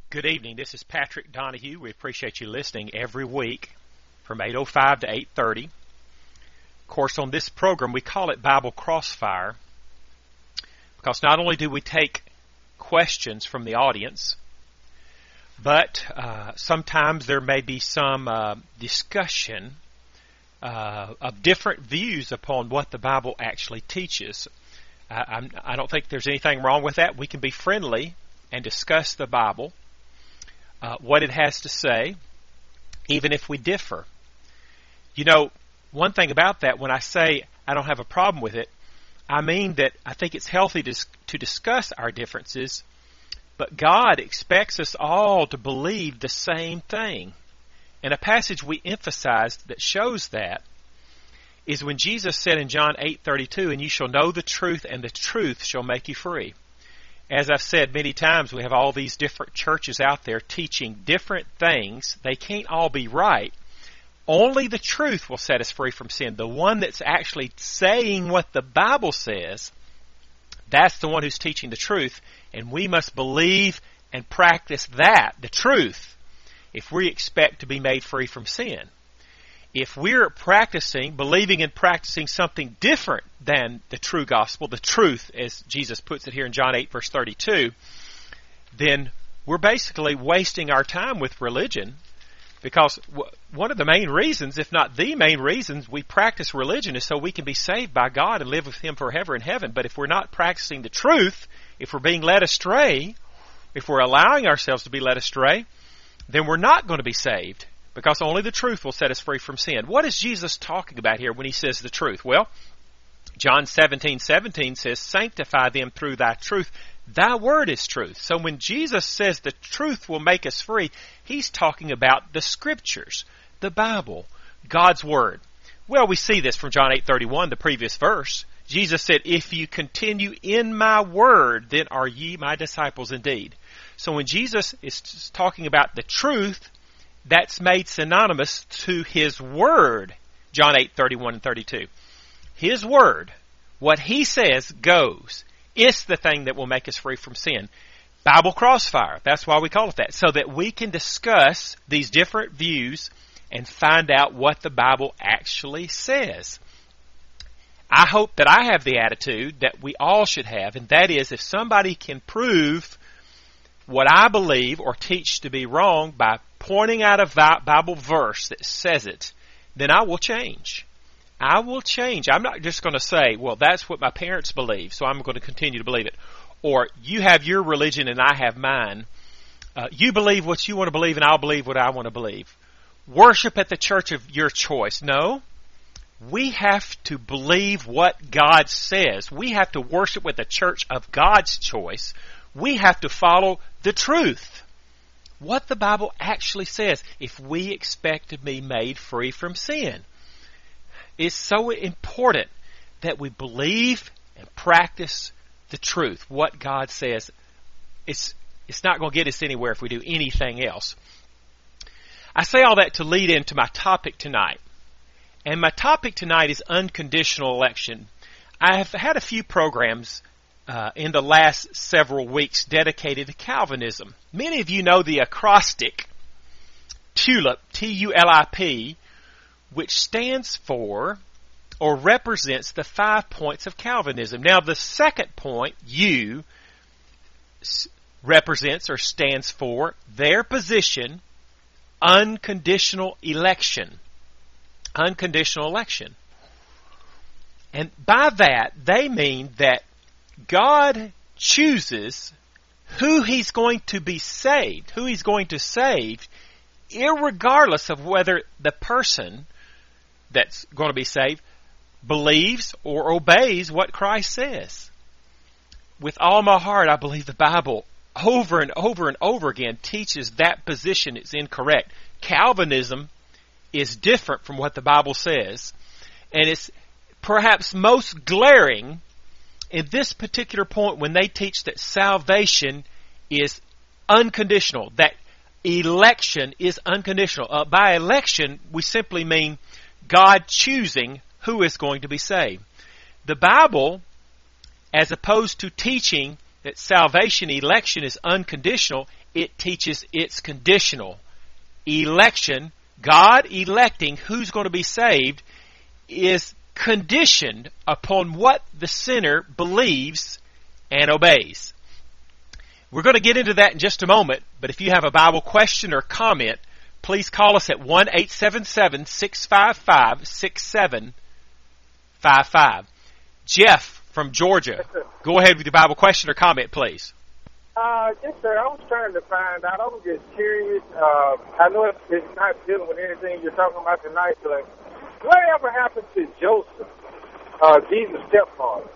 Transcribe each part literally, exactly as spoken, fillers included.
Good evening. This is Patrick Donahue. We appreciate you listening every week from eight oh five to eight thirty. Of course, on this program, we call it Bible Crossfire because not only do we take questions from the audience, but uh, sometimes there may be some uh, discussion uh, of different views upon what the Bible actually teaches. I, I'm, I don't think there's anything wrong with that. We can be friendly and discuss the Bible, uh, what it has to say, even if we differ. You know, one thing about that, when I say I don't have a problem with it, I mean that I think it's healthy to, to discuss our differences, but God expects us all to believe the same thing. And a passage we emphasized that shows that is when Jesus said in John eight thirty-two, "And you shall know the truth, and the truth shall make you free." As I've said many times, we have all these different churches out there teaching different things. They can't all be right. Only the truth will set us free from sin. The one that's actually saying what the Bible says, that's the one who's teaching the truth, and we must believe and practice that, the truth, if we expect to be made free from sin. If we're practicing, believing and practicing something different than the true gospel, the truth, as Jesus puts it here in John eight, verse thirty-two, then we're basically wasting our time with religion, because one of the main reasons, if not the main reasons, we practice religion is so we can be saved by God and live with Him forever in heaven. But if we're not practicing the truth, if we're being led astray, if we're allowing ourselves to be led astray, then we're not going to be saved, because only the truth will set us free from sin. What is Jesus talking about here when He says the truth? Well, John seventeen seventeen says, "Sanctify them through thy truth. Thy word is truth." So when Jesus says the truth will make us free, He's talking about the Scriptures, the Bible, God's Word. Well, we see this from John eight thirty-one, the previous verse. Jesus said, "If you continue in my word, then are ye my disciples indeed." So when Jesus is talking about the truth, that's made synonymous to His Word, John eight thirty-one and thirty-two. His Word, what He says, goes. It's the thing that will make us free from sin. Bible Crossfire, that's why we call it that, so that we can discuss these different views and find out what the Bible actually says. I hope that I have the attitude that we all should have, and that is, if somebody can prove what I believe or teach to be wrong by pointing out a Bible verse that says it, then I will change. I will change. I'm not just going to say, well, that's what my parents believe, so I'm going to continue to believe it. Or, you have your religion and I have mine. Uh, you believe what you want to believe and I'll believe what I want to believe. Worship at the church of your choice. No. We have to believe what God says. We have to worship with the church of God's choice. We have to follow the truth. What the Bible actually says if we expect to be made free from sin. It's so important that we believe and practice the truth, what God says. It's, it's not going to get us anywhere if we do anything else. I say all that to lead into my topic tonight. And my topic tonight is unconditional election. I have had a few programs uh, in the last several weeks dedicated to Calvinism. Many of you know the acrostic TULIP, T U L I P, which stands for or represents the five points of Calvinism. Now, the second point, U, represents or stands for their position, unconditional election. Unconditional election. And by that, they mean that God chooses who He's going to be saved, who He's going to save, irregardless of whether the person that's going to be saved believes or obeys what Christ says. With all my heart, I believe the Bible over and over and over again teaches that position is incorrect. Calvinism is different from what the Bible says, and it's perhaps most glaring in this particular point when they teach that salvation is unconditional, that election is unconditional. Uh, by election, we simply mean God choosing who is going to be saved. The Bible, as opposed to teaching that salvation election is unconditional, it teaches it's conditional. Election, God electing who's going to be saved, is conditioned upon what the sinner believes and obeys. We're going to get into that in just a moment, but if you have a Bible question or comment, please call us at one eight seven seven, six five five, six seven five five. Jeff from Georgia, go ahead with your Bible question or comment, please. Uh, yes, sir. I was trying to find out. I was just curious. Uh, I know it's, it's not dealing with anything you're talking about tonight, but whatever happened to Joseph, uh, Jesus' stepfather?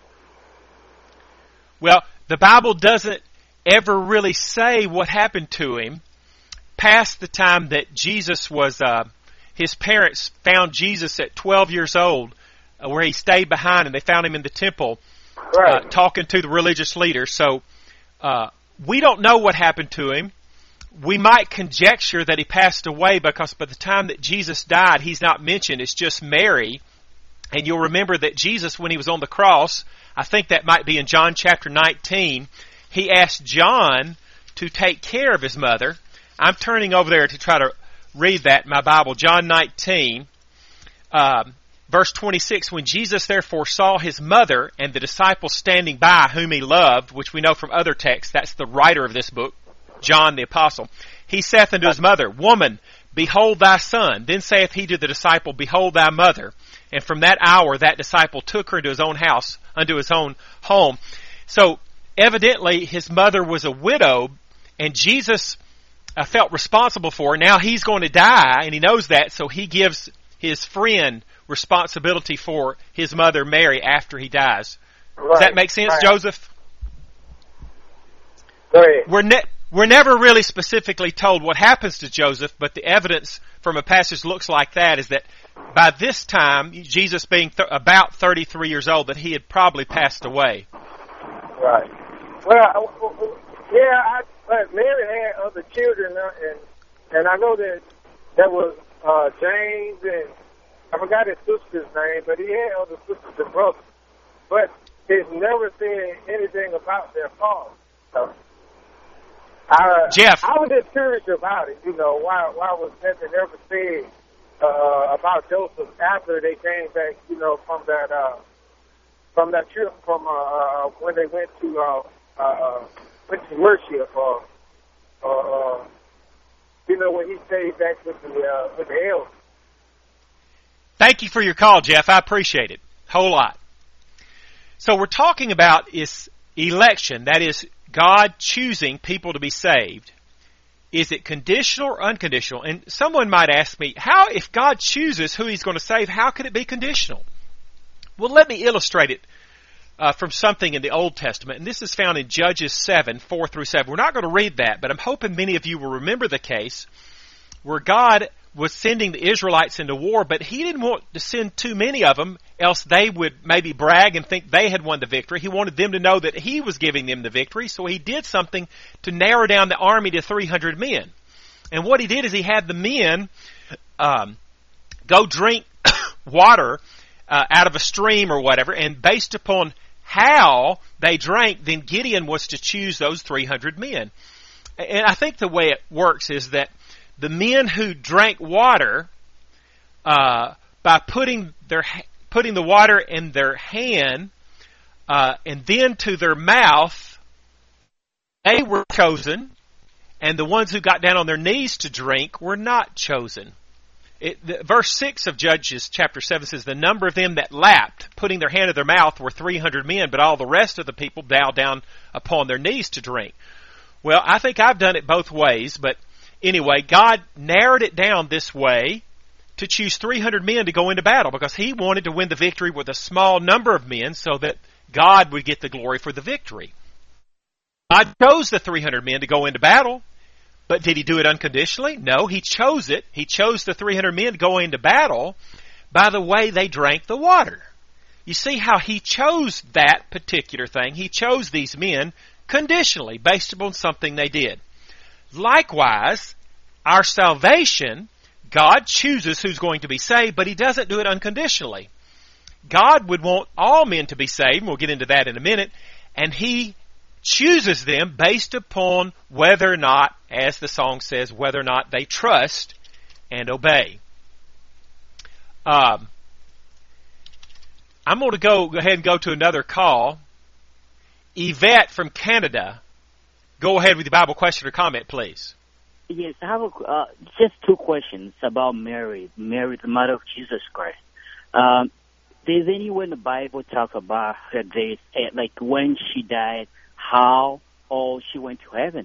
Well, the Bible doesn't ever really say what happened to him past the time that Jesus was, uh, his parents found Jesus at twelve years old, uh, where he stayed behind, and they found him in the temple, right. uh, talking to the religious leaders. So, uh, we don't know what happened to him. We might conjecture that he passed away because by the time that Jesus died, he's not mentioned. It's just Mary. And you'll remember that Jesus, when he was on the cross, I think that might be in John chapter nineteen, he asked John to take care of his mother. I'm turning over there to try to read that in my Bible. John nineteen, um, verse twenty-six, when Jesus therefore saw his mother and the disciples standing by whom he loved, which we know from other texts, that's the writer of this book, John the apostle, he saith unto his mother, Woman, behold thy son. Then saith he to the disciple, Behold thy mother. And from that hour that disciple took her into his own house, unto his own home. So, evidently, his mother was a widow, and Jesus uh, felt responsible for her. Now he's going to die, and he knows that, so he gives his friend responsibility for his mother, Mary, after he dies. Right. Does that make sense, right. Joseph? Go ahead. We're, ne- we're never really specifically told what happens to Joseph, but the evidence from a passage looks like that, is that by this time, Jesus being th- about thirty-three years old, that he had probably passed away. Right. Well, yeah, I, but Mary had other children, uh, and and I know that there was uh, James, and I forgot his sister's name, but he had other sisters and brothers. But it's never said anything about their father. So, I, Jeff. I was just curious about it, you know, why why was nothing ever said uh, about Joseph after they came back, you know, from that uh, from that trip from uh, uh, when they went to uh, uh, went to worship, or uh, uh, uh, you know, when he stayed back with the uh, with the elders. Thank you for your call, Jeff. I appreciate it. Whole lot. So we're talking about is election, that is God choosing people to be saved. Is it conditional or unconditional? And someone might ask me, how, if God chooses who he's going to save, how could it be conditional? Well, let me illustrate it uh, from something in the Old Testament. And this is found in Judges seven, four through seven. We're not going to read that, but I'm hoping many of you will remember the case where God was sending the Israelites into war, but he didn't want to send too many of them, else they would maybe brag and think they had won the victory. He wanted them to know that he was giving them the victory, so he did something to narrow down the army to three hundred men. And what he did is he had the men um, go drink water uh, out of a stream or whatever, and based upon how they drank, then Gideon was to choose those three hundred men. And I think the way it works is that the men who drank water, uh, by putting their putting the water in their hand uh, and then to their mouth, they were chosen, and the ones who got down on their knees to drink were not chosen. It, the, verse six of Judges chapter seven says, the number of them that lapped, putting their hand to their mouth, were three hundred men, but all the rest of the people bowed down upon their knees to drink. Well, I think I've done it both ways, but anyway, God narrowed it down this way to choose three hundred men to go into battle because he wanted to win the victory with a small number of men so that God would get the glory for the victory. God chose the three hundred men to go into battle, but did he do it unconditionally? No, he chose it. He chose the three hundred men to go into battle by the way they drank the water. You see how he chose that particular thing. He chose these men conditionally based upon something they did. Likewise, our salvation, God chooses who's going to be saved, but he doesn't do it unconditionally. God would want all men to be saved, and we'll get into that in a minute, and he chooses them based upon whether or not, as the song says, whether or not they trust and obey. Um, I'm going to go, go ahead and go to another call. Yvette from Canada, go ahead with your Bible question or comment, please. Yes, I have a, uh, just two questions about Mary, Mary, the mother of Jesus Christ. Um, does anywhere in the Bible talk about her days, like when she died, how or she went to heaven?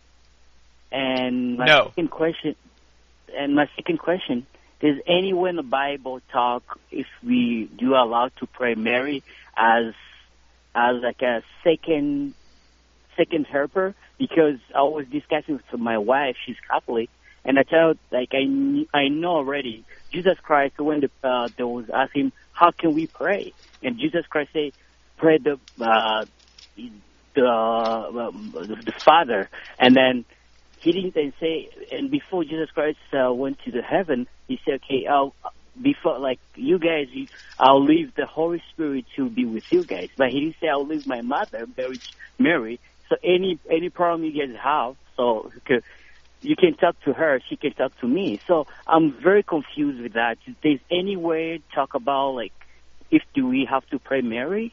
And my no. second question, and my second question, does anywhere in the Bible talk if we do allowed to pray Mary as as like a second second helper? Because I was discussing with my wife, she's Catholic, and I told like I kn- I know already Jesus Christ when the uh, they was asking how can we pray, and Jesus Christ said pray the uh, the uh, the Father, and then he didn't say, and before Jesus Christ uh, went to the heaven, he said, okay, I'll, before, like, you guys, I'll leave the Holy Spirit to be with you guys. But he didn't say, I'll leave my mother, Mary. So any any problem you guys have, so you can, you can talk to her, she can talk to me. So I'm very confused with that. There's any way to talk about, like, if do we have to pray Mary?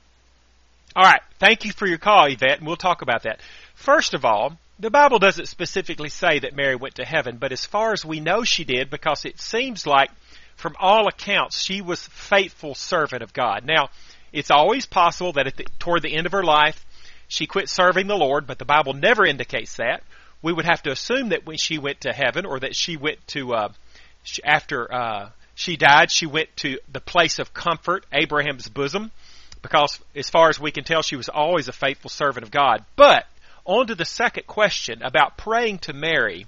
All right. Thank you for your call, Yvette, and we'll talk about that. First of all, the Bible doesn't specifically say that Mary went to heaven, but as far as we know she did, because it seems like, from all accounts, she was a faithful servant of God. Now, it's always possible that at the, toward the end of her life, she quit serving the Lord, but the Bible never indicates that. We would have to assume that when she went to heaven, or that she went to, uh, she, after uh, she died, she went to the place of comfort, Abraham's bosom, because as far as we can tell, she was always a faithful servant of God. But on to the second question about praying to Mary.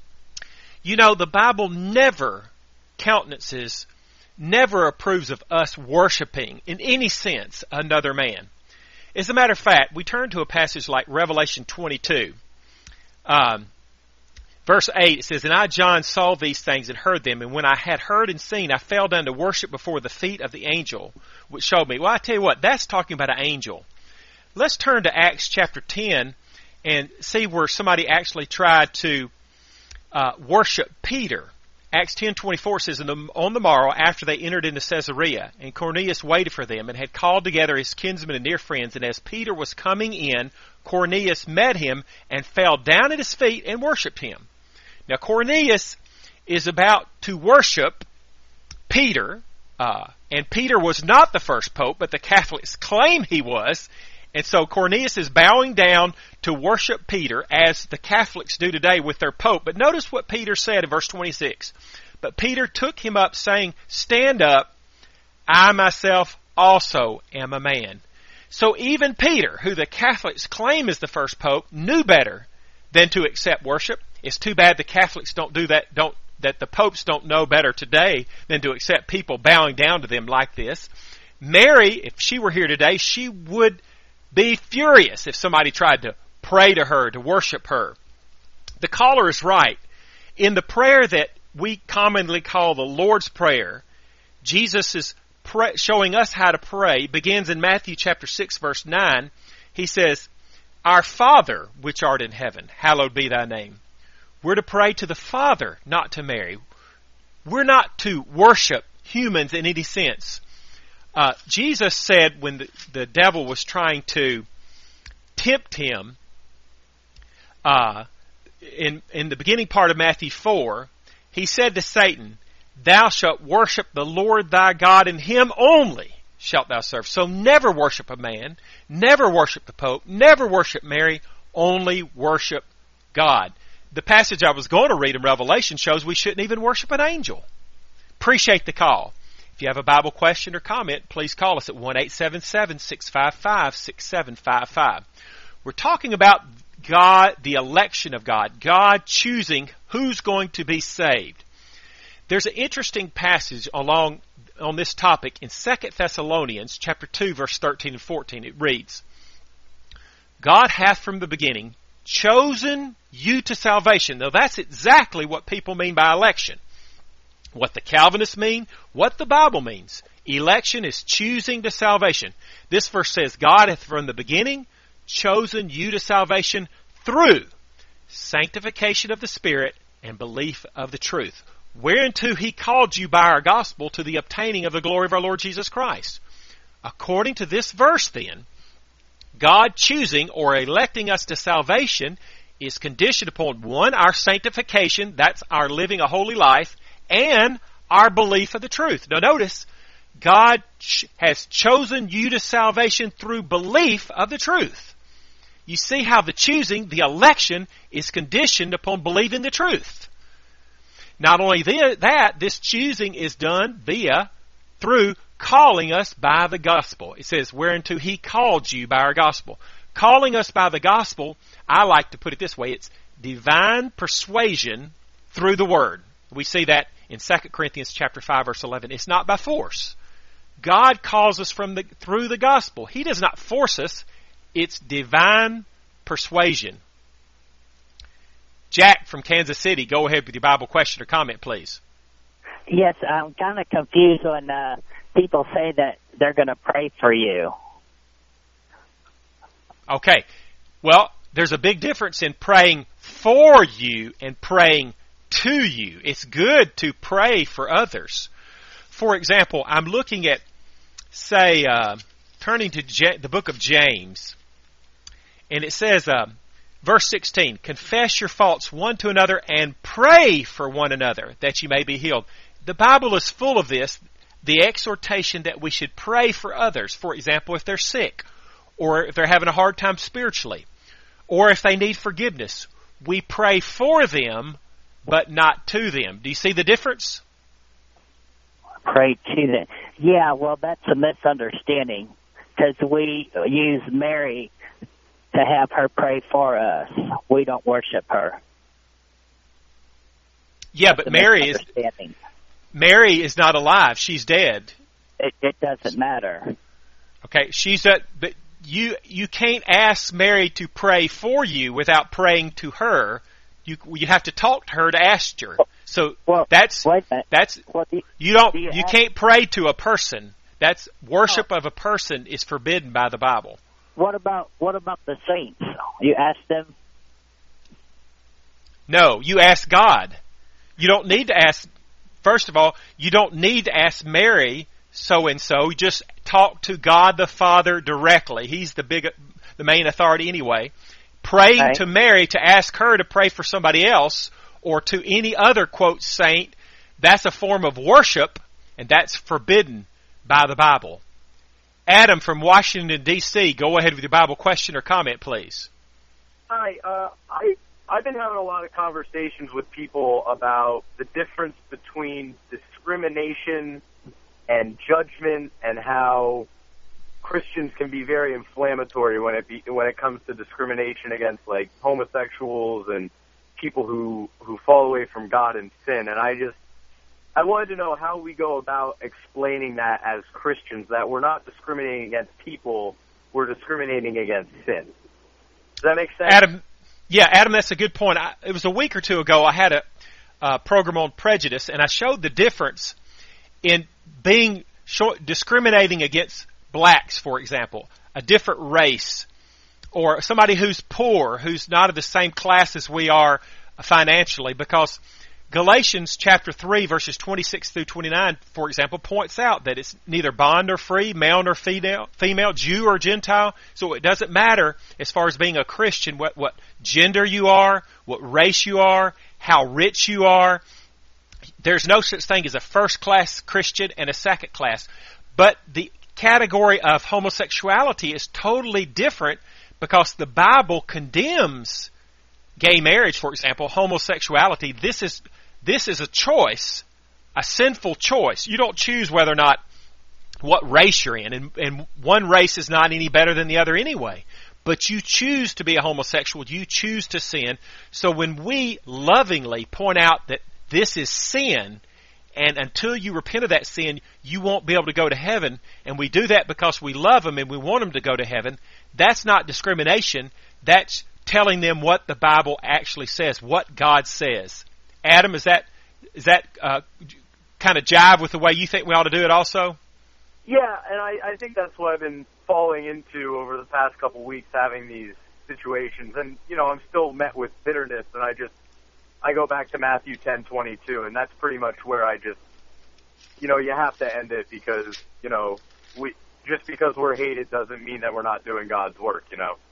You know, the Bible never countenances, never approves of us worshiping, in any sense, another man. As a matter of fact, we turn to a passage like Revelation twenty-two. Um, verse eight, it says, And I, John, saw these things and heard them, and when I had heard and seen, I fell down to worship before the feet of the angel, which showed me. Well, I tell you what, that's talking about an angel. Let's turn to Acts chapter ten, and see where somebody actually tried to uh, worship Peter. Acts ten twenty-four says, And on the morrow, after they entered into Caesarea, and Cornelius waited for them, and had called together his kinsmen and near friends, and as Peter was coming in, Cornelius met him, and fell down at his feet, and worshipped him. Now, Cornelius is about to worship Peter, uh, and Peter was not the first pope, but the Catholics claim he was. And so Cornelius is bowing down to worship Peter, as the Catholics do today with their pope. But notice what Peter said in verse twenty-six. But Peter took him up, saying, Stand up, I myself also am a man. So even Peter, who the Catholics claim is the first pope, knew better than to accept worship. It's too bad the Catholics don't do that, don't, that the popes don't know better today than to accept people bowing down to them like this. Mary, if she were here today, she would be furious if somebody tried to pray to her, to worship her. The caller is right. In the prayer that we commonly call the Lord's Prayer, Jesus is pray, showing us how to pray, begins in Matthew chapter six, verse nine. He says, Our Father, which art in heaven, hallowed be thy name. We're to pray to the Father, not to Mary. We're not to worship humans in any sense. Uh, Jesus said when the, the devil was trying to tempt him, uh, in, in the beginning part of Matthew four, he said to Satan, Thou shalt worship the Lord thy God, and him only shalt thou serve. So never worship a man, never worship the Pope, never worship Mary, only worship God. The passage I was going to read in Revelation shows we shouldn't even worship an angel. Appreciate the call. If you have a Bible question or comment, please call us at one eight seven seven, six five five, six seven five five. We're talking about God, the election of God, God choosing who's going to be saved. There's an interesting passage along on this topic in Second Thessalonians chapter two, verse thirteen and fourteen. It reads, God hath from the beginning chosen you to salvation. Now that's exactly what people mean by election. What the Calvinists mean, what the Bible means. Election is choosing to salvation. This verse says, God hath from the beginning chosen you to salvation through sanctification of the Spirit and belief of the truth, whereunto he called you by our gospel to the obtaining of the glory of our Lord Jesus Christ. According to this verse, then, God choosing or electing us to salvation is conditioned upon, one, our sanctification, that's our living a holy life, and our belief of the truth. Now notice, God ch- has chosen you to salvation through belief of the truth. You see how the choosing, the election, is conditioned upon believing the truth. Not only th- that, this choosing is done via, through calling us by the gospel. It says, whereunto he called you by our gospel. Calling us by the gospel, I like to put it this way, it's divine persuasion through the word. We see that in Second Corinthians chapter five, verse eleven. It's not by force. God calls us from the through the gospel. He does not force us. It's divine persuasion. Jack from Kansas City, go ahead with your Bible question or comment, please. Yes, I'm kind of confused when uh, people say that they're going to pray for you. Okay. Well, there's a big difference in praying for you and praying to you. It's good to pray for others. For example, I'm looking at, say, uh, turning to J- the book of James, and it says, uh, verse sixteen, confess your faults one to another and pray for one another that you may be healed. The Bible is full of this, the exhortation that we should pray for others. For example, if they're sick, or if they're having a hard time spiritually, or if they need forgiveness, we pray for them, but not to them. Do you see the difference? Pray to them. Yeah, well, that's a misunderstanding, because we use Mary to have her pray for us. We don't worship her. Yeah, That's but Mary is Mary is not alive. She's dead. It, it doesn't matter. Okay, she's a, but you you can't ask Mary to pray for you without praying to her. You you have to talk to her to ask her. So well, that's that's well, do, you don't do you, you ask, can't pray to a person. That's worship oh. of a person is forbidden by the Bible. What about what about the saints? You ask them? No, you ask God. You don't need to ask. First of all, you don't need to ask Mary so and so. You just talk to God the Father directly. He's the big, the main authority anyway. Praying right. to Mary to ask her to pray for somebody else or to any other quote saint, that's a form of worship, and that's forbidden by the Bible. Adam from Washington, D C, go ahead with your Bible question or comment, please. Hi, uh, I, I've been having a lot of conversations with people about the difference between discrimination and judgment and how Christians can be very inflammatory when it be, when it comes to discrimination against, like, homosexuals and people who, who fall away from God and sin. And I just, I wanted to know how we go about explaining that as Christians, that we're not discriminating against people, we're discriminating against sin. Does that make sense? Adam, yeah, Adam, that's a good point. I, it was a week or two ago I had a uh, program on prejudice, and I showed the difference in being short, discriminating against blacks, for example, a different race, or somebody who's poor, who's not of the same class as we are financially, because Galatians chapter three, verses twenty-six through twenty-nine, for example, points out that it's neither bond nor free, male nor female, female, Jew or Gentile. So it doesn't matter as far as being a Christian what, what gender you are, what race you are, how rich you are. There's no such thing as a first-class Christian and a second-class. But the category of homosexuality is totally different because the Bible condemns gay marriage, for example, homosexuality. This is this is a choice, a sinful choice. You don't choose whether or not what race you're in, and, and one race is not any better than the other anyway. But you choose to be a homosexual. You choose to sin. So when we lovingly point out that this is sin, and until you repent of that sin, you won't be able to go to heaven, and we do that because we love them and we want them to go to heaven, that's not discrimination. That's telling them what the Bible actually says, what God says. Adam, is that is that uh, kind of jive with the way you think we ought to do it also? Yeah, and I, I think that's what I've been falling into over the past couple weeks, having these situations, and you know, I'm still met with bitterness, and I just I go back to Matthew ten twenty-two, and that's pretty much where I just, you know, you have to end it, because you know, we just because we're hated doesn't mean that we're not doing God's work, you know.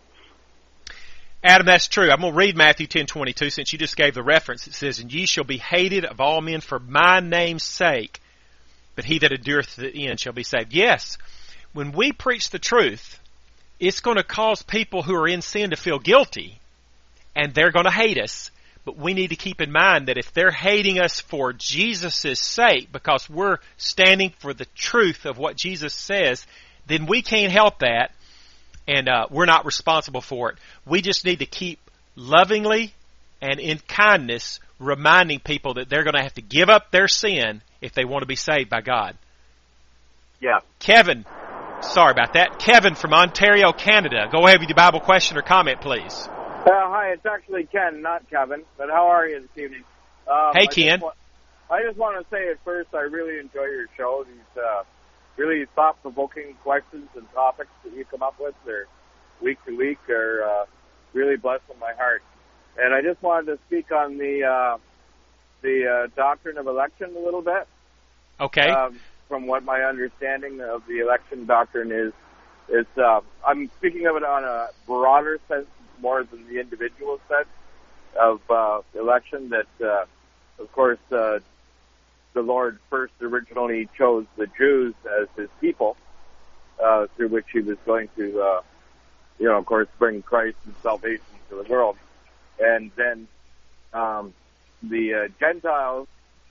Adam, that's true. I'm going to read Matthew ten twenty-two since you just gave the reference. It says, "And ye shall be hated of all men for my name's sake, but he that endureth to the end shall be saved." Yes, when we preach the truth, it's going to cause people who are in sin to feel guilty, and they're going to hate us. But we need to keep in mind that if they're hating us for Jesus' sake, because we're standing for the truth of what Jesus says, then we can't help that. And uh, we're not responsible for it. We just need to keep lovingly and in kindness reminding people that they're going to have to give up their sin if they want to be saved by God. Yeah. Kevin, sorry about that. Kevin from Ontario, Canada. Go ahead with your Bible question or comment, please. Uh, hi, it's actually Ken, not Kevin. But how are you this evening? Um, hey, I Ken. Just wa- I just want to say at first I really enjoy your show. These uh, really thought-provoking questions and topics that you come up with, they're week to week, are uh, really blessing my heart. And I just wanted to speak on the uh, the uh, doctrine of election a little bit. Okay. Um, from what my understanding of the election doctrine is, it's uh, I'm speaking of it on a broader sense more than the individual sense of uh, election. That, uh, of course, uh, the Lord first originally chose the Jews as his people, uh, through which he was going to, uh, you know, of course, bring Christ and salvation to the world. And then um, the uh, Gentiles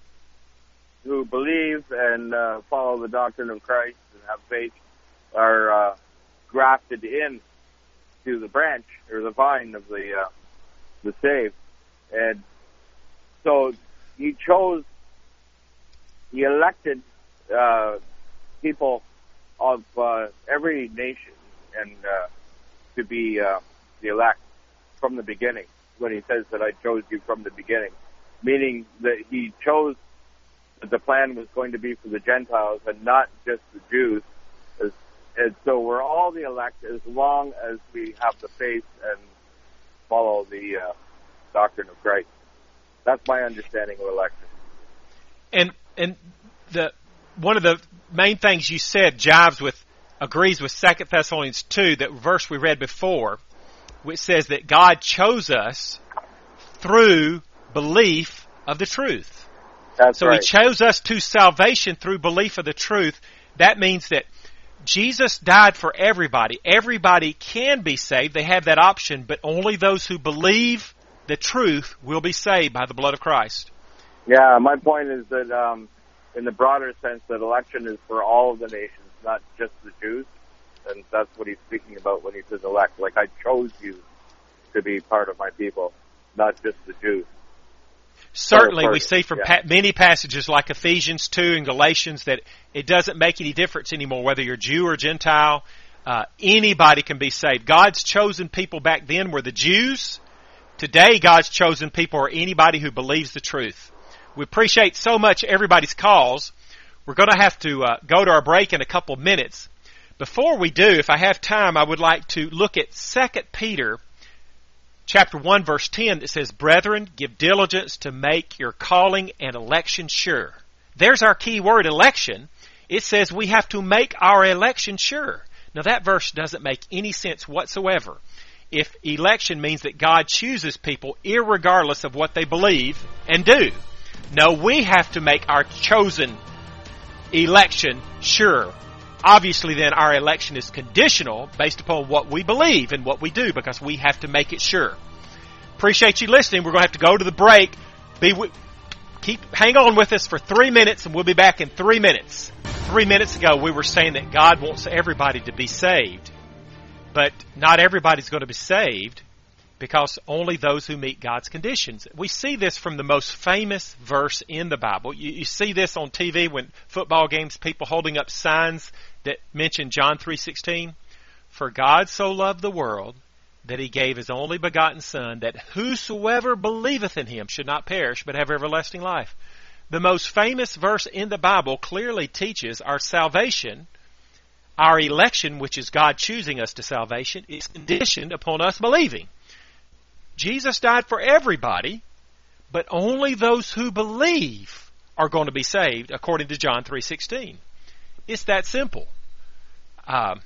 who believe and uh, follow the doctrine of Christ and have faith are uh, grafted in to the branch or the vine of the uh, the saved. And so he chose He elected uh, people of uh, every nation and uh, to be uh, the elect from the beginning. When he says that I chose you from the beginning, meaning that he chose that the plan was going to be for the Gentiles and not just the Jews. As, and so we're all the elect as long as we have the faith and follow the uh, doctrine of Christ. That's my understanding of election. And and the one of the main things you said jives with, agrees with Second Thessalonians two, that verse we read before, which says that God chose us through belief of the truth. That's so right. He chose us to salvation through belief of the truth. That means that Jesus died for everybody. Everybody can be saved. They have that option, but only those who believe the truth will be saved by the blood of Christ. Yeah, my point is that um, in the broader sense that election is for all of the nations, not just the Jews. And that's what he's speaking about when he says elect. Like, I chose you to be part of my people, not just the Jews. Certainly, Part we of- see from yeah. pa- many passages like Ephesians two and Galatians that it doesn't make any difference anymore whether you're Jew or Gentile. Uh, anybody can be saved. God's chosen people back then were the Jews. Today, God's chosen people are anybody who believes the truth. We appreciate so much everybody's calls. We're going to have to uh, go to our break in a couple of minutes. Before we do, if I have time, I would like to look at Second Peter chapter one, verse ten, that says, "Brethren, give diligence to make your calling and election sure." There's our key word, election. It says we have to make our election sure. Now, that verse doesn't make any sense whatsoever if election means that God chooses people irregardless of what they believe and do. No, we have to make our chosen election sure. Obviously, then, our election is conditional based upon what we believe and what we do, because we have to make it sure. Appreciate you listening. We're going to have to go to the break. Be w- keep hang on with us for three minutes, and we'll be back in three minutes. Three minutes ago, we were saying that God wants everybody to be saved, but not everybody's going to be saved because only those who meet God's conditions. We see this from the most famous verse in the Bible. You, you see this on T V when football games, people holding up signs that mention John three sixteen. "For God so loved the world that he gave his only begotten Son, that whosoever believeth in him should not perish, but have everlasting life." The most famous verse in the Bible clearly teaches our salvation, our election, which is God choosing us to salvation, is conditioned upon us believing. Jesus died for everybody, but only those who believe are going to be saved, according to John three sixteen. It's that simple. Um,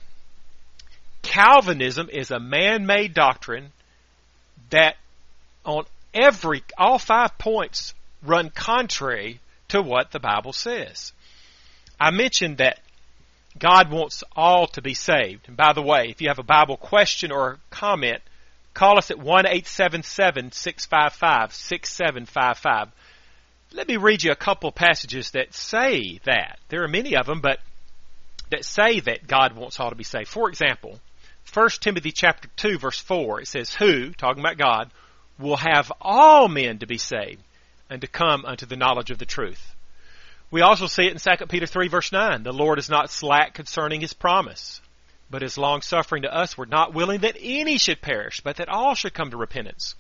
Calvinism is a man-made doctrine that on every, all five points run contrary to what the Bible says. I mentioned that God wants all to be saved. And by the way, if you have a Bible question or comment, call us at one eight seven seven, six five five, six seven five five. Let me read you a couple of passages that say that. There are many of them, but that say that God wants all to be saved. For example, First Timothy chapter two, verse four, it says, who, talking about God, will have all men to be saved and to come unto the knowledge of the truth. We also see it in Second Peter three, verse nine. The Lord is not slack concerning His promise, but is long-suffering to us. We're not willing that any should perish, but that all should come to repentance.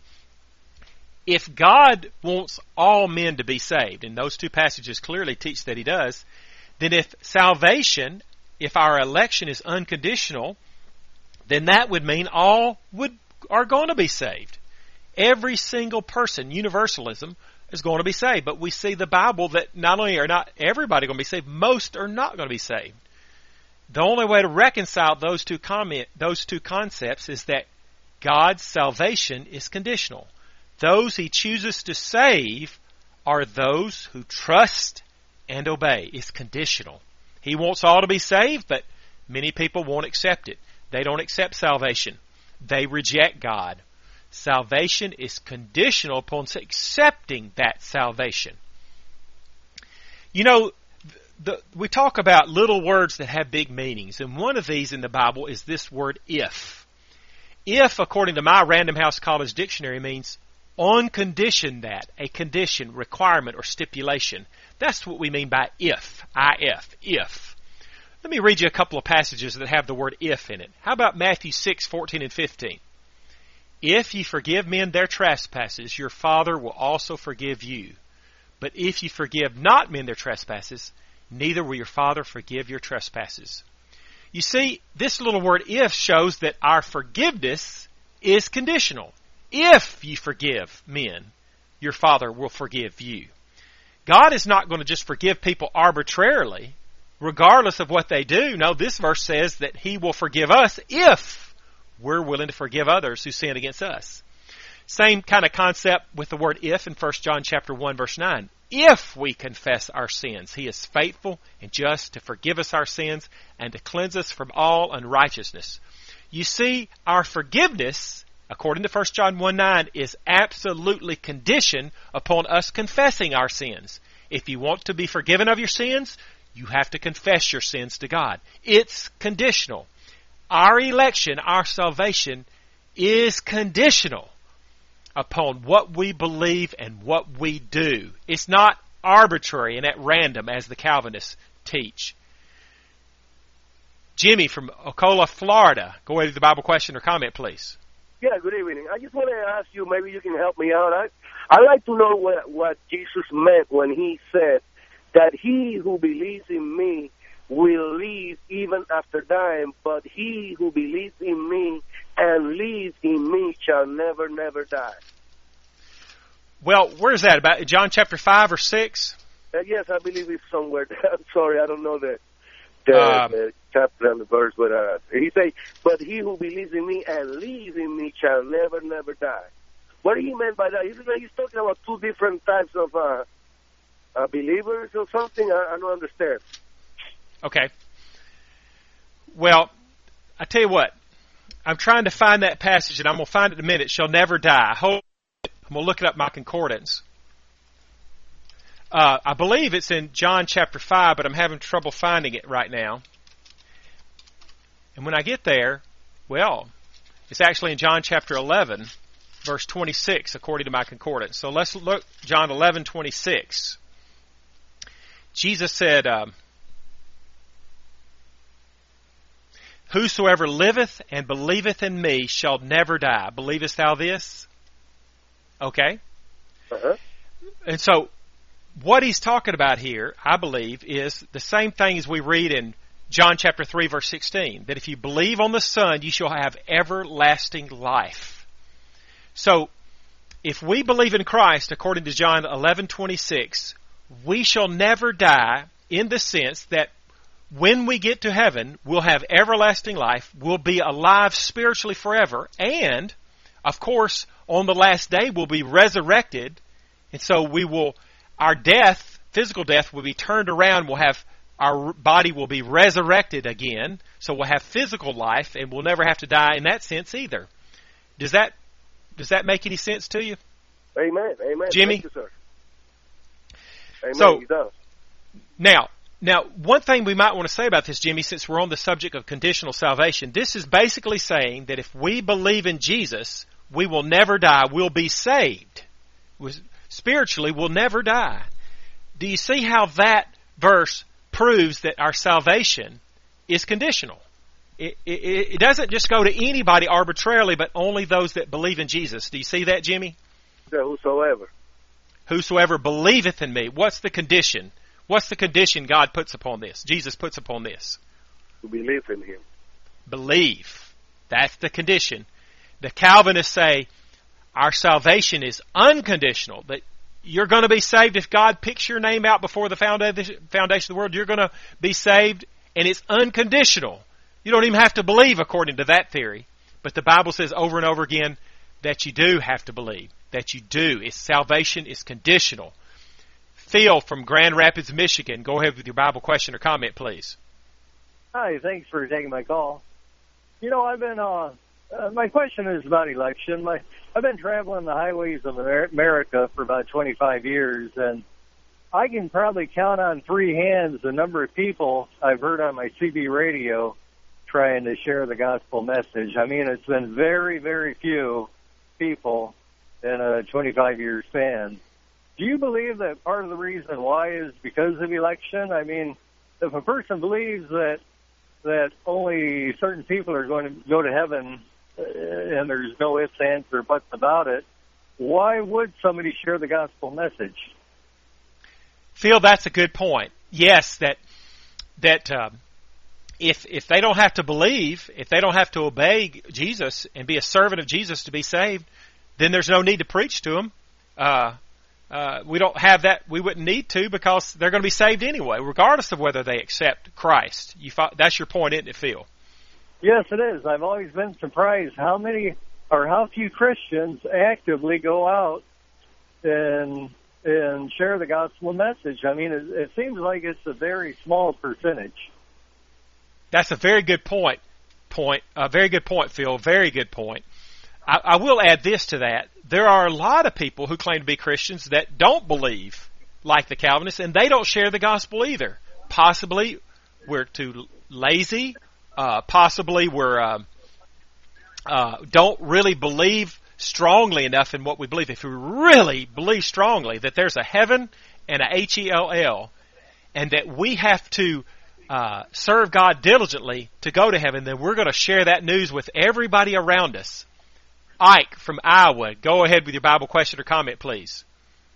If God wants all men to be saved, and those two passages clearly teach that He does, then if salvation, if our election is unconditional, then that would mean all would are going to be saved. Every single person, universalism, is going to be saved. But we see the Bible that not only are not everybody going to be saved, most are not going to be saved. The only way to reconcile those two comment, those two concepts is that God's salvation is conditional. Those He chooses to save are those who trust and obey. It's conditional. He wants all to be saved, but many people won't accept it. They don't accept salvation. They reject God. Salvation is conditional upon accepting that salvation. You know, the, we talk about little words that have big meanings, and one of these in the Bible is this word if. If, according to my Random House College dictionary, means on condition that, a condition, requirement, or stipulation. That's what we mean by if, I F, if. Let me read you a couple of passages that have the word if in it. How about Matthew six, fourteen and fifteen? If ye forgive men their trespasses, your Father will also forgive you. But if ye forgive not men their trespasses, neither will your Father forgive your trespasses. You see, this little word if shows that our forgiveness is conditional. If you forgive men, your Father will forgive you. God is not going to just forgive people arbitrarily, regardless of what they do. No, this verse says that He will forgive us if we're willing to forgive others who sin against us. Same kind of concept with the word if in First John chapter one, verse nine. If we confess our sins, He is faithful and just to forgive us our sins and to cleanse us from all unrighteousness. You see, our forgiveness, according to First John one nine, is absolutely conditioned upon us confessing our sins. If you want to be forgiven of your sins, you have to confess your sins to God. It's conditional. Our election, our salvation, is conditional upon what we believe and what we do. It's not arbitrary and at random as the Calvinists teach. Jimmy from Ocala, Florida. Go ahead with the Bible question or comment, please. Yeah, good evening. I just want to ask you, maybe you can help me out. I, I'd like to know what, what Jesus meant when He said that he who believes in me will live even after dying, but he who believes in me and lives in me shall never, never die. Well, where is that? About John chapter five or six? Uh, yes, I believe it's somewhere. I'm sorry, I don't know the, the, Um, the chapter and the verse, but uh, he say, but he who believes in me and lives in me shall never, never die. What do you mean by that? He's, he's talking about two different types of uh, uh, believers or something. I, I don't understand. Okay. Well, I tell you what. I'm trying to find that passage, and I'm going to find it in a minute. Shall never die. Hold it. I'm going to look it up in my concordance. Uh, I believe it's in John chapter five, but I'm having trouble finding it right now. And when I get there, well, it's actually in John chapter eleven, verse twenty-six, according to my concordance. So let's look, John eleven, twenty-six. Jesus said, um, whosoever liveth and believeth in me shall never die. Believest thou this? Okay. Uh-huh. And so what he's talking about here, I believe, is the same thing as we read in John chapter three, verse sixteen, that if you believe on the Son, you shall have everlasting life. So, if we believe in Christ, according to John eleven twenty-six, we shall never die in the sense that when we get to heaven, we'll have everlasting life, we'll be alive spiritually forever, and, of course, on the last day we'll be resurrected, and so we will, our death, physical death, will be turned around, we'll have, our body will be resurrected again, so we'll have physical life, and we'll never have to die in that sense either. Does that, does that make any sense to you? Amen. Amen. Jimmy? Thank you, sir. Amen. So, He does. Now, now, one thing we might want to say about this, Jimmy, since we're on the subject of conditional salvation, this is basically saying that if we believe in Jesus, we will never die. We'll be saved. Spiritually, we'll never die. Do you see how that verse proves that our salvation is conditional? It, it, it doesn't just go to anybody arbitrarily, but only those that believe in Jesus. Do you see that, Jimmy? Yeah, whosoever. Whosoever believeth in me. What's the condition? What's the condition God puts upon this? Jesus puts upon this. To believe in Him. Believe. That's the condition. The Calvinists say our salvation is unconditional. That you're going to be saved if God picks your name out before the foundation of the world. You're going to be saved, and it's unconditional. You don't even have to believe according to that theory. But the Bible says over and over again that you do have to believe. That you do. It's, salvation is conditional. Phil from Grand Rapids, Michigan. Go ahead with your Bible question or comment, please. Hi, thanks for taking my call. You know, I've been, uh, uh, my question is about election. My, I've been traveling the highways of America for about twenty-five years, and I can probably count on three hands the number of people I've heard on my C B radio trying to share the gospel message. I mean, it's been very, very few people in a twenty-five year span. Do you believe that part of the reason why is because of election? I mean, if a person believes that that only certain people are going to go to heaven uh, and there's no ifs, ands, or buts about it, why would somebody share the gospel message? Phil, that's a good point. Yes, that that uh, if if they don't have to believe, if they don't have to obey Jesus and be a servant of Jesus to be saved, then there's no need to preach to them. Uh, Uh, we don't have that. We wouldn't need to because they're going to be saved anyway, regardless of whether they accept Christ. You, that's your point, isn't it, Phil? Yes, it is. I've always been surprised how many or how few Christians actively go out and and share the gospel message. I mean, it, it seems like it's a very small percentage. That's a very good point. Point. A very good point, Phil. Very good point. I, I will add this to that. There are a lot of people who claim to be Christians that don't believe like the Calvinists, and they don't share the gospel either. Possibly we're too lazy. Uh, possibly we're uh, uh, don't really believe strongly enough in what we believe. If we really believe strongly that there's a heaven and a H E L L, and that we have to uh, serve God diligently to go to heaven, then we're going to share that news with everybody around us. Ike from Iowa, go ahead with your Bible question or comment, please.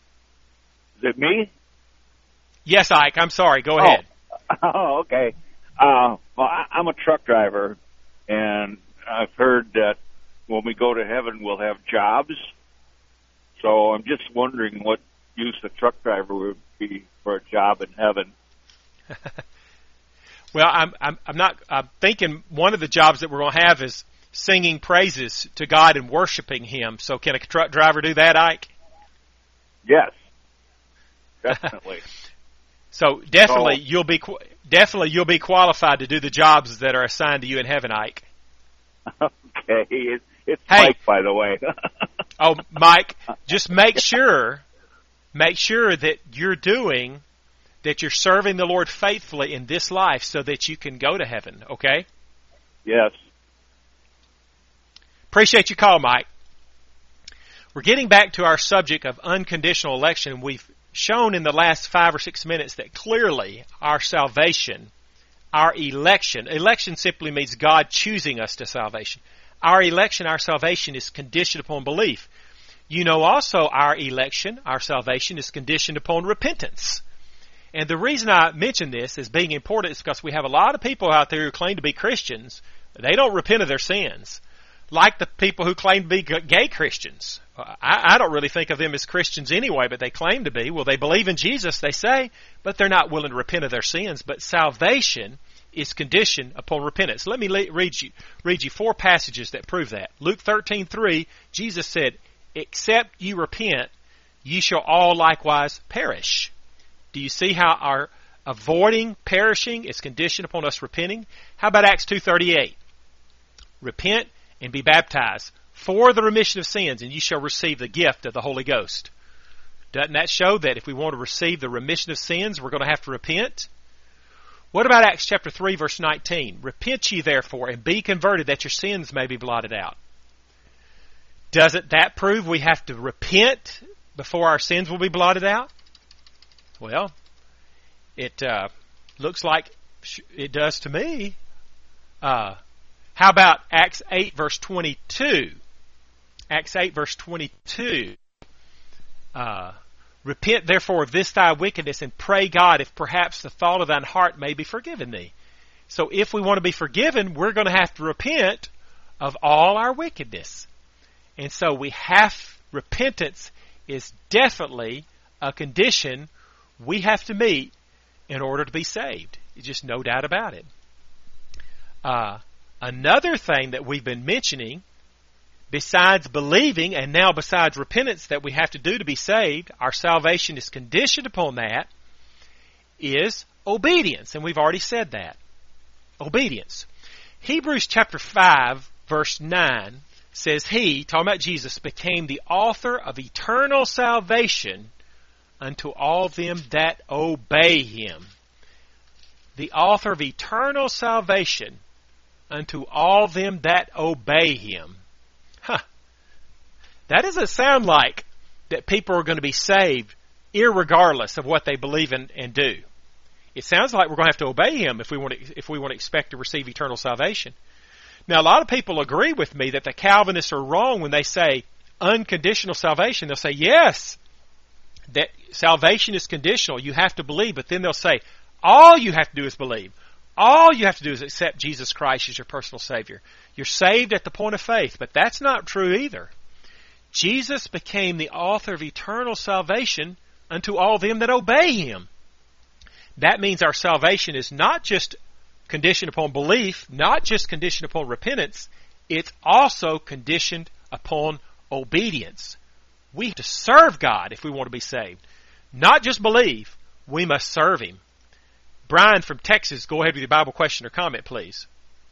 Is it me? Yes, Ike, I'm sorry. Go ahead. Oh, oh okay. Uh, well, I, I'm a truck driver, and I've heard that when we go to heaven, we'll have jobs. So I'm just wondering what use a truck driver would be for a job in heaven. Well, I'm, I'm, I'm not. I'm thinking one of the jobs that we're going to have is singing praises to God and worshiping Him. So can a truck driver do that, Ike? Yes, definitely. So definitely so, you'll be definitely you'll be qualified to do the jobs that are assigned to you in heaven, Ike. Okay, it, it's hey. Mike, by the way. Oh, Mike, just make sure, make sure that you're doing, that you're serving the Lord faithfully in this life, so that you can go to heaven. Okay? Yes. Appreciate your call, Mike. We're getting back to our subject of unconditional election. We've shown in the last five or six minutes that clearly our salvation, our election, election simply means God choosing us to salvation. Our election, our salvation is conditioned upon belief. You know also our election, our salvation is conditioned upon repentance. And the reason I mention this as being important is because we have a lot of people out there who claim to be Christians. They don't repent of their sins, like the people who claim to be gay Christians. I, I don't really think of them as Christians anyway, but they claim to be. Well, they believe in Jesus, they say, but they're not willing to repent of their sins. But salvation is conditioned upon repentance. Let me le- read you read you four passages that prove that. Luke thirteen three, Jesus said, "Except you repent, ye shall all likewise perish." Do you see how our avoiding perishing is conditioned upon us repenting? How about Acts two thirty-eight? Repent and be baptized for the remission of sins, and ye shall receive the gift of the Holy Ghost. Doesn't that show that if we want to receive the remission of sins, we're going to have to repent? What about Acts chapter three, verse nineteen? Repent ye therefore, and be converted, that your sins may be blotted out. Doesn't that prove we have to repent before our sins will be blotted out? Well, it uh, looks like it does to me. Uh, how about Acts eight, verse twenty-two? Acts eight, verse twenty-two. Uh, Repent therefore of this thy wickedness, and pray God if perhaps the thought of thine heart may be forgiven thee. So if we want to be forgiven, we're going to have to repent of all our wickedness. And so we have, repentance is definitely a condition we have to meet in order to be saved. There's just no doubt about it. Uh, another thing that we've been mentioning, besides believing and now besides repentance that we have to do to be saved, our salvation is conditioned upon that, is obedience. And we've already said that. Obedience. Hebrews chapter five, verse nine says, He, talking about Jesus, became the author of eternal salvation unto all them that obey Him. The author of eternal salvation unto all them that obey Him. Huh. That doesn't sound like that people are going to be saved irregardless of what they believe in and do. It sounds like we're going to have to obey Him if we want to, if we want to expect to receive eternal salvation. Now, a lot of people agree with me that the Calvinists are wrong when they say unconditional salvation. They'll say, yes, that salvation is conditional. You have to believe. But then they'll say, all you have to do is believe. All you have to do is accept Jesus Christ as your personal Savior. You're saved at the point of faith, but that's not true either. Jesus became the author of eternal salvation unto all them that obey Him. That means our salvation is not just conditioned upon belief, not just conditioned upon repentance, it's also conditioned upon obedience. We have to serve God if we want to be saved. Not just believe, we must serve Him. Brian from Texas, go ahead with your Bible question or comment, please.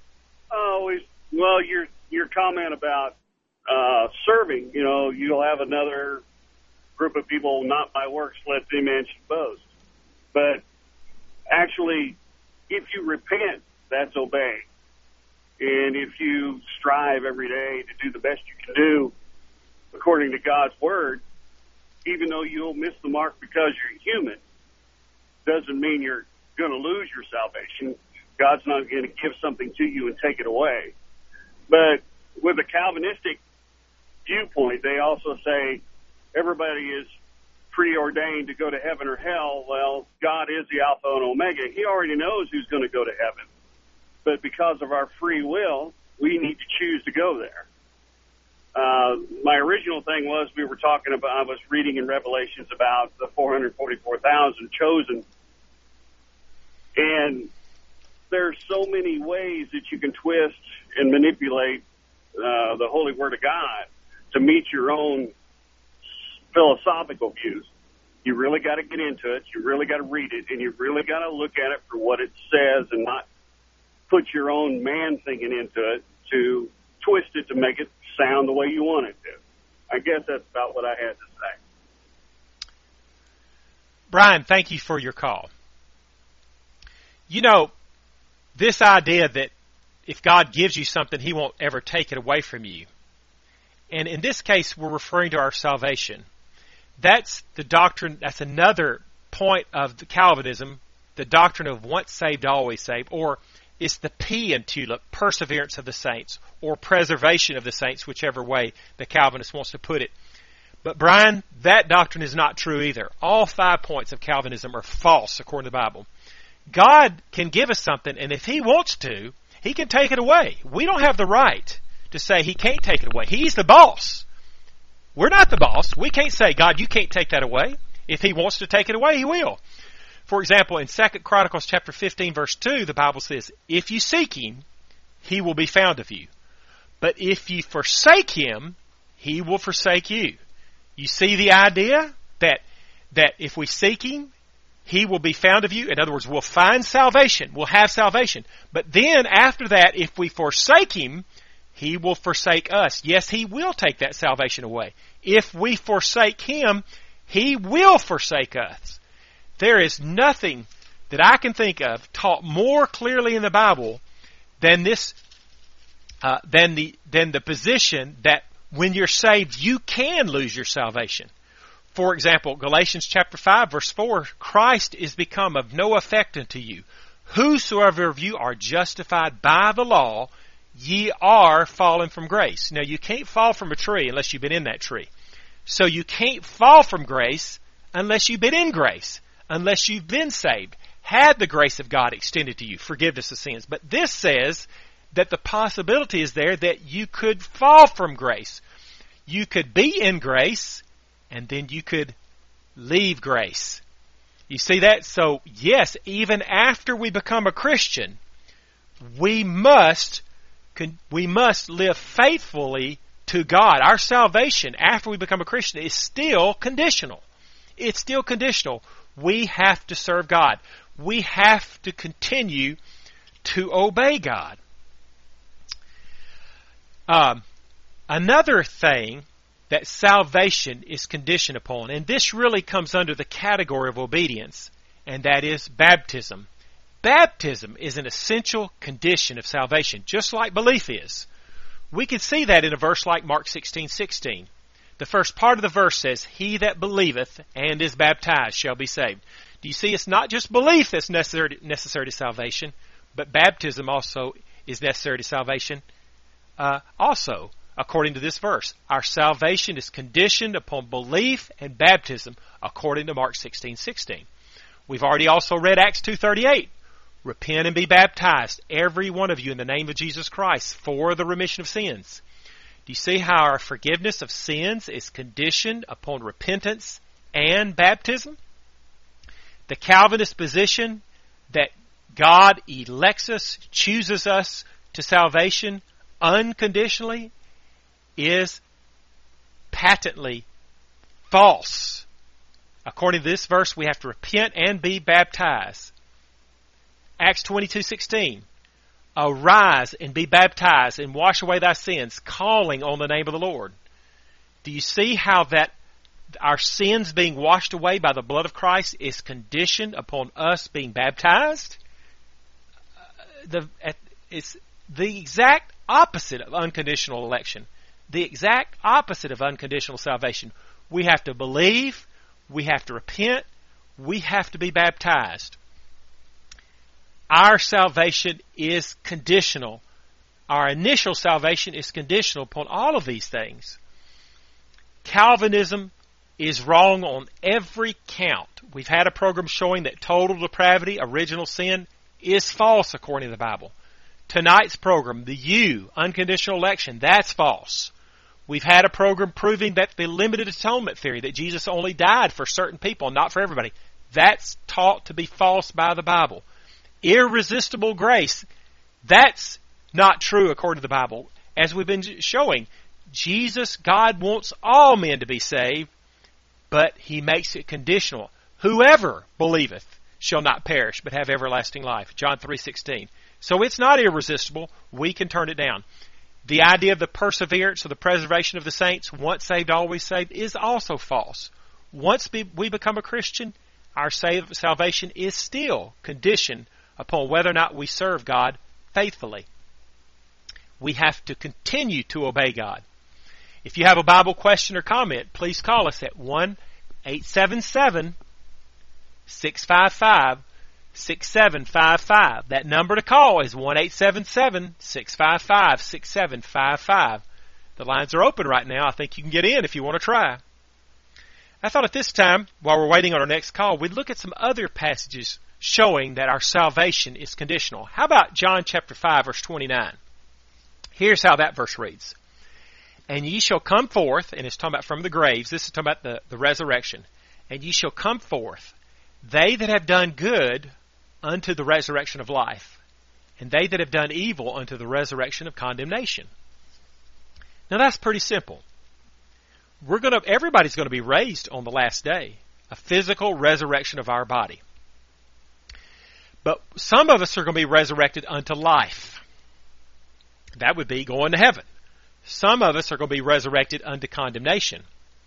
Oh, well, your your comment about uh, serving, you know, you'll have another group of people, not by works, let any man should boast. But actually, if you repent, that's obeying. And if you strive every day to do the best you can do according to God's Word, even though you'll miss the mark because you're human, doesn't mean you're going to lose your salvation. God's not going to give something to you and take it away. But with a Calvinistic viewpoint, they also say everybody is preordained to go to heaven or hell. Well, God is the Alpha and Omega. He already knows who's going to go to heaven. But because of our free will, we need to choose to go there. Uh, my original thing was we were talking about, I was reading in Revelations about the four hundred forty-four thousand chosen. And there's so many ways that you can twist and manipulate uh, the Holy Word of God to meet your own philosophical views. You really got to get into it. You really got to read it, and you really got to look at it for what it says and not put your own man thinking into it to twist it to make it sound the way you want it to. I guess that's about what I had to say. Brian, thank you for your call. You know, this idea that if God gives you something, He won't ever take it away from you. And in this case, we're referring to our salvation. That's the doctrine, that's another point of the Calvinism, the doctrine of once saved, always saved, or it's the P in TULIP, perseverance of the saints, or preservation of the saints, whichever way the Calvinist wants to put it. But Brian, that doctrine is not true either. All five points of Calvinism are false according to the Bible. God can give us something, and if He wants to, He can take it away. We don't have the right to say He can't take it away. He's the boss. We're not the boss. We can't say, God, you can't take that away. If He wants to take it away, He will. For example, in Second Chronicles chapter fifteen, verse two, the Bible says, if you seek Him, He will be found of you. But if you forsake Him, He will forsake you. You see the idea that that if we seek Him, He will be found of you. In other words, we'll find salvation. We'll have salvation. But then after that, if we forsake Him, He will forsake us. Yes, He will take that salvation away. If we forsake Him, He will forsake us. There is nothing that I can think of taught more clearly in the Bible than this, uh, than the than the position that when you're saved, you can lose your salvation. For example, Galatians chapter five, verse four, Christ is become of no effect unto you. Whosoever of you are justified by the law, ye are fallen from grace. Now, you can't fall from a tree unless you've been in that tree. So you can't fall from grace unless you've been in grace, unless you've been saved, had the grace of God extended to you, forgiveness of sins. But this says that the possibility is there that you could fall from grace. You could be in grace, and then you could leave grace. You see that? So, yes, even after we become a Christian, we must we must live faithfully to God. Our salvation after we become a Christian is still conditional. It's still conditional. We have to serve God. We have to continue to obey God. Um, another thing that salvation is conditioned upon, and this really comes under the category of obedience, and that is baptism. Baptism is an essential condition of salvation, just like belief is. We can see that in a verse like Mark sixteen sixteen. The first part of the verse says, he that believeth and is baptized shall be saved. Do you see, it's not just belief that's necessary, necessary to salvation, but baptism also is necessary to salvation. Uh, also, according to this verse, our salvation is conditioned upon belief and baptism, according to Mark sixteen sixteen. We've already also read Acts two thirty-eight. Repent and be baptized, every one of you, in the name of Jesus Christ, for the remission of sins. Do you see how our forgiveness of sins is conditioned upon repentance and baptism? The Calvinist position that God elects us, chooses us to salvation unconditionally is patently false. According to this verse, we have to repent and be baptized. Acts twenty-two sixteen. Arise and be baptized and wash away thy sins, calling on the name of the Lord. Do you see how that our sins being washed away by the blood of Christ is conditioned upon us being baptized? The, it's the exact opposite of unconditional election. The exact opposite of unconditional salvation. We have to believe, we have to repent, we have to be baptized. Our salvation is conditional. Our initial salvation is conditional upon all of these things. Calvinism is wrong on every count. We've had a program showing that total depravity, original sin, is false according to the Bible. Tonight's program, the U, unconditional election, that's false. We've had a program proving that the limited atonement theory, that Jesus only died for certain people, not for everybody, that's taught to be false by the Bible. Irresistible grace, that's not true according to the Bible. As we've been showing, Jesus, God wants all men to be saved, but He makes it conditional. Whoever believeth shall not perish, but have everlasting life. John three sixteen. So it's not irresistible. We can turn it down. The idea of the perseverance or the preservation of the saints, once saved, always saved, is also false. Once we become a Christian, our salvation is still conditioned upon whether or not we serve God faithfully. We have to continue to obey God. If you have a Bible question or comment, please call us at one eight seven seven, six five five, six seven five five. That number to call is one eight seven seven, six five five, six seven five five. The lines are open right now. I think you can get in if you want to try. I thought at this time, while we're waiting on our next call, we'd look at some other passages showing that our salvation is conditional. How about John chapter five, verse twenty-nine? Here's how that verse reads. And ye shall come forth, and it's talking about from the graves, this is talking about the, the resurrection. And ye shall come forth, they that have done good unto the resurrection of life, and they that have done evil unto the resurrection of condemnation. Now that's pretty simple. We're going to, everybody's going to be raised on the last day, a physical resurrection of our body. But some of us are going to be resurrected unto life. That would be going to heaven. Some of us are going to be resurrected unto condemnation.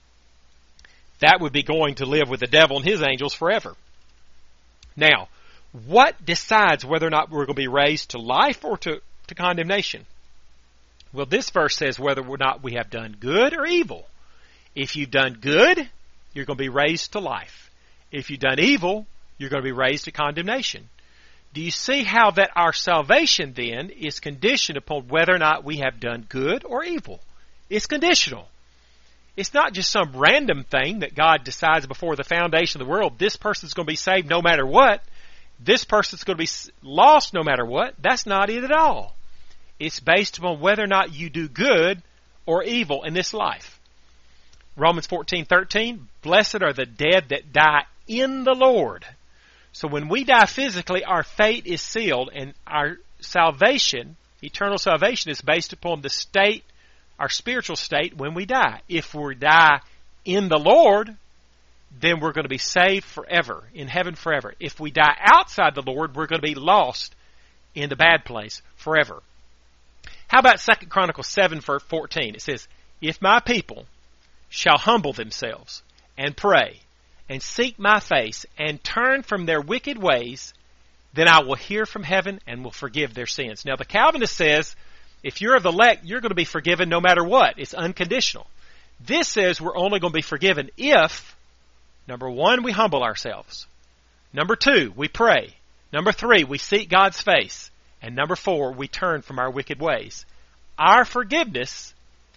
That would be going to live with the devil and his angels forever. Now, what decides whether or not we're going to be raised to life or to, to condemnation? Well, this verse says whether or not we have done good or evil. If you've done good, you're going to be raised to life. If you've done evil, you're going to be raised to condemnation. Do you see how that our salvation then is conditioned upon whether or not we have done good or evil? It's conditional. It's not just some random thing that God decides before the foundation of the world. This person's going to be saved no matter what. This person's going to be lost no matter what. That's not it at all. It's based upon whether or not you do good or evil in this life. Romans fourteen thirteen, blessed are the dead that die in the Lord. So when we die physically, our fate is sealed, and our salvation, eternal salvation, is based upon the state, our spiritual state, when we die. If we die in the Lord, then we're going to be saved forever, in heaven forever. If we die outside the Lord, we're going to be lost in the bad place forever. How about Second Chronicles seven, verse fourteen? It says, if my people shall humble themselves and pray and seek my face and turn from their wicked ways, then I will hear from heaven and will forgive their sins. Now the Calvinist says, if you're of the elect, you're going to be forgiven no matter what. It's unconditional. This says we're only going to be forgiven if, number one, we humble ourselves. Number two, we pray. Number three, we seek God's face. And number four, we turn from our wicked ways. Our forgiveness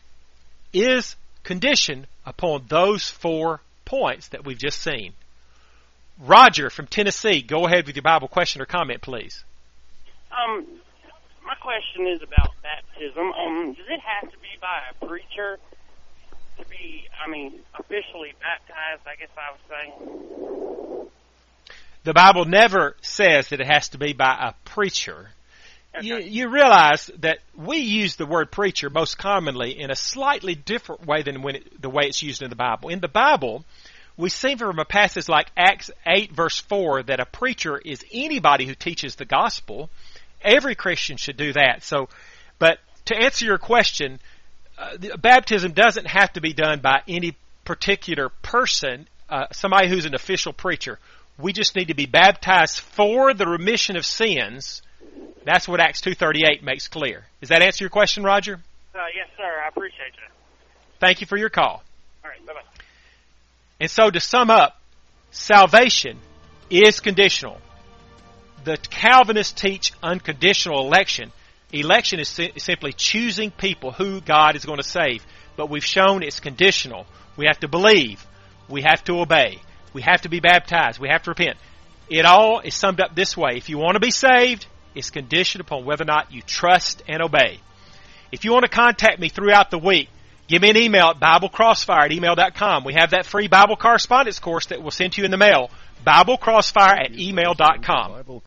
is conditioned upon those four points that we've just seen. Roger from Tennessee, go ahead with your Bible question or comment, please. Um, my question is about baptism. Um, does it have to be by a preacher to be, I mean, officially baptized, I guess I was saying? The Bible never says that it has to be by a preacher. Okay. You, you realize that we use the word preacher most commonly in a slightly different way than when it, the way it's used in the Bible. In the Bible, we see from a passage like Acts eight, verse four, that a preacher is anybody who teaches the gospel. Every Christian should do that. So, but to answer your question, uh, the, baptism doesn't have to be done by any particular person, uh, somebody who's an official preacher. We just need to be baptized for the remission of sins. That's what Acts two thirty-eight makes clear. Does that answer your question, Roger? Uh, yes, sir. I appreciate you. Thank you for your call. All right. Bye-bye. And so to sum up, salvation is conditional. The Calvinists teach unconditional election. Election is si- simply choosing people who God is going to save. But we've shown it's conditional. We have to believe. We have to obey. We have to be baptized. We have to repent. It all is summed up this way. If you want to be saved, it's conditioned upon whether or not you trust and obey. If you want to contact me throughout the week, give me an email at bible crossfire at email dot com. We have that free Bible correspondence course that we'll send to you in the mail. bible crossfire at email dot com.